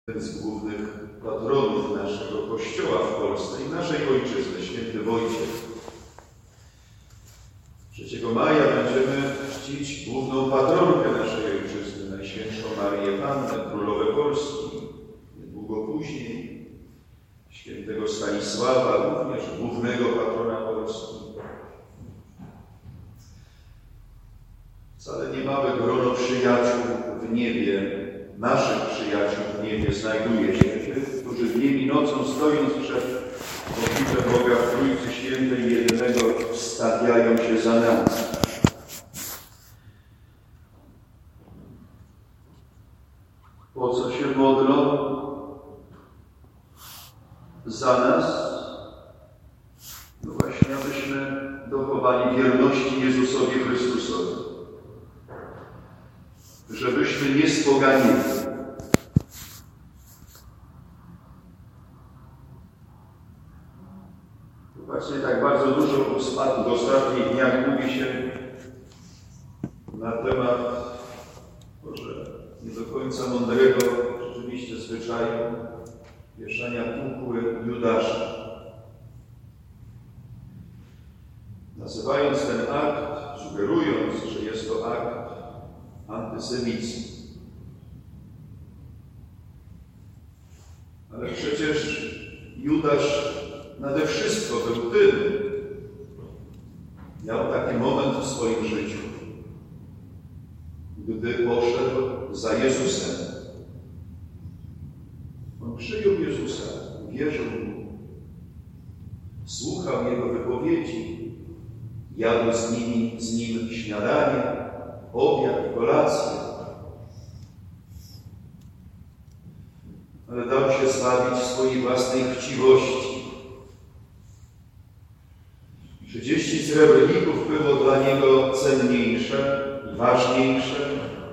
z głównych patronów naszego Kościoła w Polsce i naszej ojczyzny, święty Wojciech. 3 maja będziemy czcić główną patronkę naszej ojczyzny, Najświętszą Marię Pannę, Królowę Polski. Niedługo później świętego Stanisława, również głównego patrona Polski. Wcale niemałe grono przyjaciół w niebie, naszych przyjaciół w niebie znajduje się, tych, którzy dniem i nocą stojąc przed obliczem Boga w Trójcy Świętej Jedynego stawiają się za nas. Po co się modlą za nas? No właśnie, abyśmy dochowali wierności Jezusowi Chrystusowi. Żebyśmy nie spoganili. Właśnie tak bardzo dużo w ostatnich dniach mówi się na temat może nie do końca mądrego rzeczywiście zwyczaju wieszania kukły Judasza. Nazywając ten akt, sugerując, że jest to akt antysemicki. Ale przecież Judasz nade wszystko był tym. Miał taki moment w swoim życiu, gdy poszedł za Jezusem. On przyjął Jezusa, wierzył Mu, słuchał Jego wypowiedzi, jadł z Nim śniadanie, obiad, kolację. Ale dał się zwabić swojej własnej chciwości. 30 srebrników było dla niego cenniejsze i ważniejsze,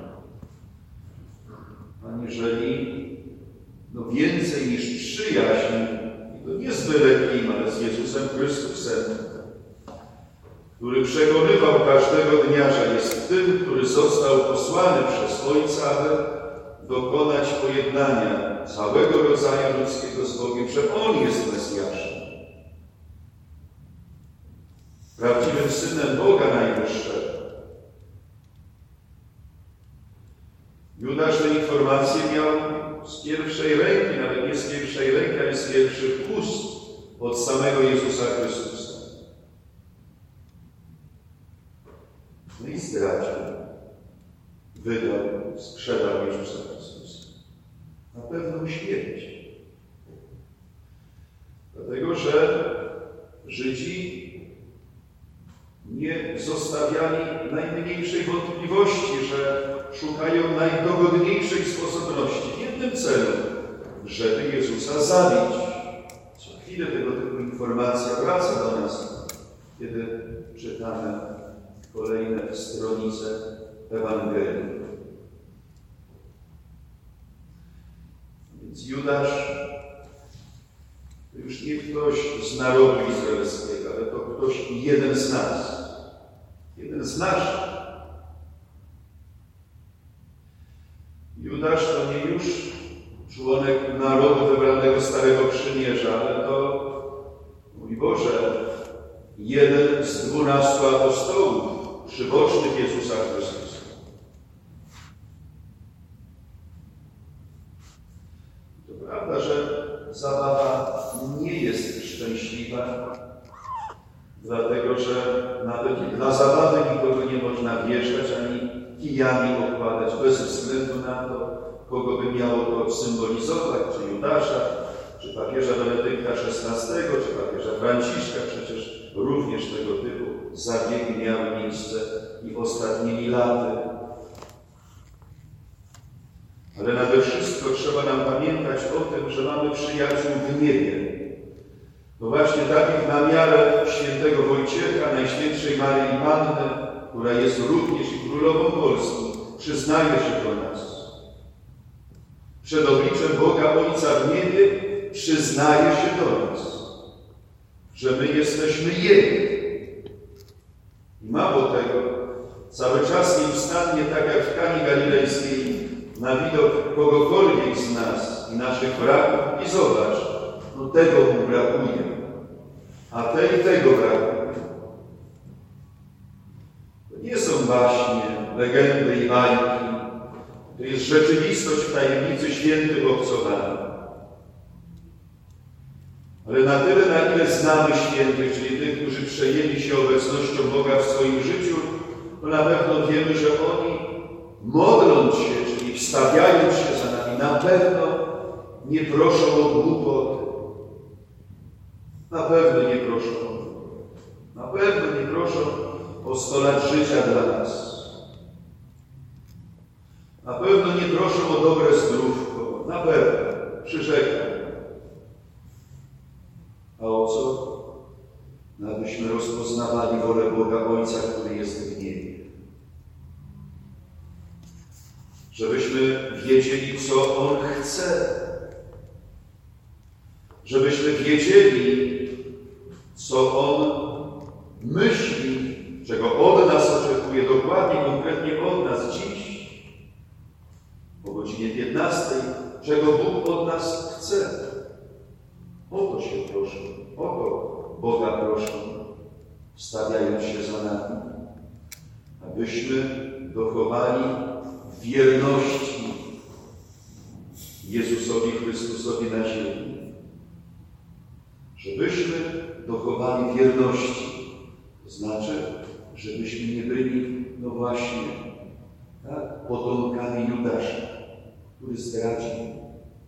aniżeli więcej niż przyjaźń, i to nie z byle kim, ale z Jezusem Chrystusem, który przekonywał każdego dnia, że jest tym, który został posłany przez Ojca, aby dokonać pojednania całego rodzaju ludzkiego z Bogiem, że On jest Mesjaszem. Prawdziwym Synem Boga Najwyższego. Judasz tę informację miał z pierwszej ręki, nawet nie z pierwszej ręki, ale z pierwszych ust od samego Jezusa Chrystusa. No i zdradził, wydał, sprzedał Jezusa Chrystusa na pewną śmierć. Dlatego, że Żydzi nie zostawiali najmniejszej wątpliwości, że szukają najdogodniejszej sposobności w jednym celu, żeby Jezusa zabić. Co chwilę tego typu informacja wraca do nas, kiedy czytamy kolejne stronice Ewangelii. Więc Judasz to już nie ktoś z narodu izraelskiego, ale to ktoś jeden z nas. Jeden z naszych. Judasz to nie już członek narodu wybranego Starego Przymierza, ale to, mój Boże, jeden z 12 apostołów, przybocznych Jezusa Chrystusa. To prawda, że zabawa nie jest szczęśliwa, dlatego że nawet dla zabawy nikogo nie można wieszać, ani kijami okładać, bez względu na to, kogo by miało to symbolizować, czy Judasza, czy papieża Benedykta XVI, czy papieża Franciszka. Przecież również tego typu zabiegi miały miejsce i ostatnimi laty. Ale nade wszystko trzeba nam pamiętać o tym, że mamy przyjaciół w niebie. No właśnie takich na miarę świętego Wojciecha, Najświętszej Maryi Panny, która jest również i Królową Polski, przyznaje się do nas. Przed obliczem Boga Ojca w niebie przyznaje się do nas, że my jesteśmy Jego. I mało tego, cały czas nieustannie, tak jak w Kanie Galilejskiej, na widok kogokolwiek z nas nas i naszych braków i zobacz, no tego mu brakuje, a tego brakuje. To nie są baśnie, legendy i bajki, to jest rzeczywistość w tajemnicy świętych obcowania. Ale na tyle, na ile znamy świętych, czyli tych, którzy przejęli się obecnością Boga w swoim życiu, to na pewno wiemy, że oni, modląc się, czyli wstawiając się za nami, na pewno nie proszą o głupoty. Na pewno nie proszą o głupoty. Na pewno nie proszą o 100 lat życia dla nas. Na pewno nie proszą o dobre zdrówko. Na pewno. Przyrzekam. A o co? Abyśmy rozpoznawali wolę Boga Ojca, który jest w niebie. Żebyśmy wiedzieli, co On chce. Żebyśmy wiedzieli, co On myśli, czego od nas oczekuje, dokładnie, konkretnie od nas dziś, o godzinie 15, czego Bóg od nas chce. O to się proszę, o to Boga proszę, stawiając się za nami, abyśmy dochowali wierności Jezusowi Chrystusowi na ziemi. Żebyśmy dochowali wierności, to znaczy, żebyśmy nie byli, no właśnie, tak, potomkami Judasza, który zdradził.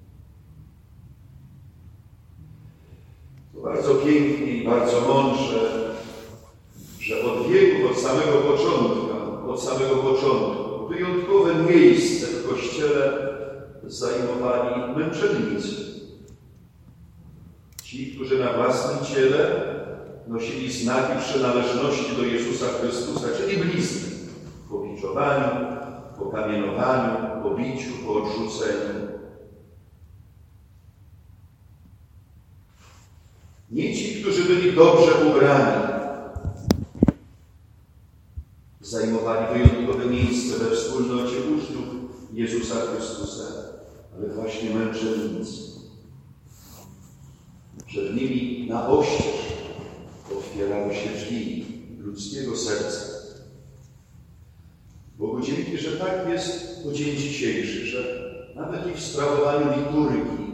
To bardzo pięknie i bardzo mądrze, że od wieków, od samego początku, wyjątkowe miejsce w Kościele zajmowali męczennicy. Ci, którzy na własnym ciele nosili znaki przynależności do Jezusa Chrystusa, czyli blizny, po biczowaniu, po kamienowaniu, po biciu, po odrzuceniu. Nie ci, którzy byli dobrze ubrani, zajmowali wyjątkowe miejsce we wspólnocie uczniów Jezusa Chrystusa, ale właśnie męczennicy. Przed nimi na oścież otwierały się drzwi ludzkiego serca. Bogu dzięki, że tak jest po dzień dzisiejszy, że nawet i w sprawowaniu liturgii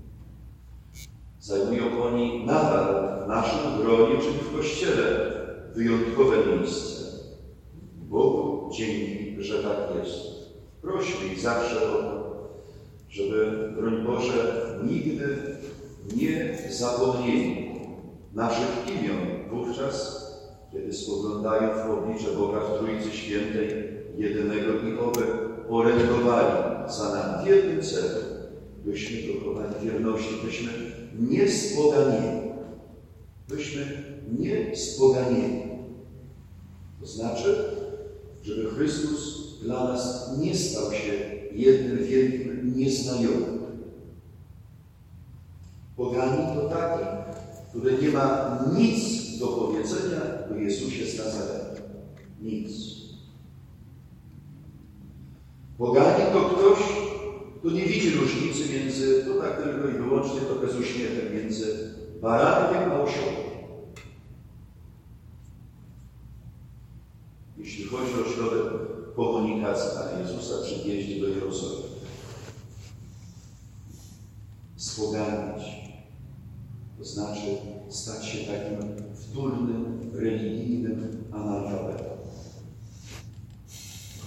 zajmują oni nadal w naszym gronie, czyli w Kościele, wyjątkowe miejsce. Bogu dzięki, że tak jest. Prośmy ich zawsze o to, żeby, broń Boże, nigdy nie zapomnieli naszych imion wówczas, kiedy spoglądają w oblicze Boga w Trójcy Świętej, jedynego i oby orędowali za nami w jednym celu, byśmy dochowali wierności, byśmy nie spoganieli. Byśmy nie spoganieli. To znaczy, żeby Chrystus dla nas nie stał się jednym wielkim nieznajomym. Poganin to taki, który nie ma nic do powiedzenia o Jezusie z Nazaretu. Nic. Poganin to ktoś, kto nie widzi różnicy między, to tak tylko i wyłącznie trochę z uśmiechem, między barankiem a osiołem. Jeśli chodzi o środek komunikacji Pana Jezusa przy wjeździe do Jerozolimy. Spoganić, to znaczy stać się takim wtórnym, religijnym